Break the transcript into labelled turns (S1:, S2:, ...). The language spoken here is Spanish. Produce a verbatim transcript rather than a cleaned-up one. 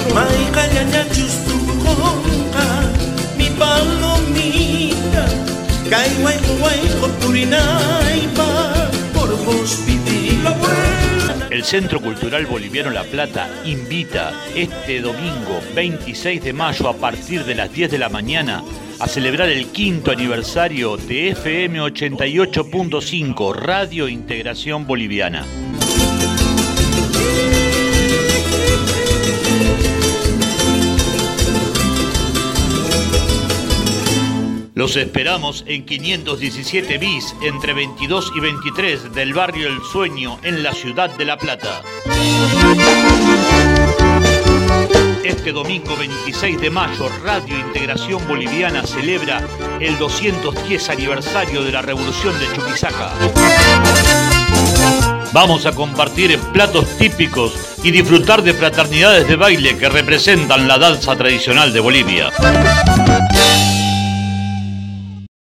S1: mi palomita, por vos pidí la buena.
S2: El Centro Cultural Boliviano La Plata invita este domingo veintiséis de mayo a partir de las diez de la mañana a celebrar el quinto aniversario de F M ochenta y ocho punto cinco, Radio Integración Boliviana. Los esperamos en quinientos diecisiete bis, entre veintidós y veintitrés del barrio El Sueño, en la ciudad de La Plata. Este domingo veintiséis de mayo, Radio Integración Boliviana celebra el doscientos diez aniversario de la Revolución de Chuquisaca. Vamos a compartir platos típicos y disfrutar de fraternidades de baile que representan la danza tradicional de Bolivia.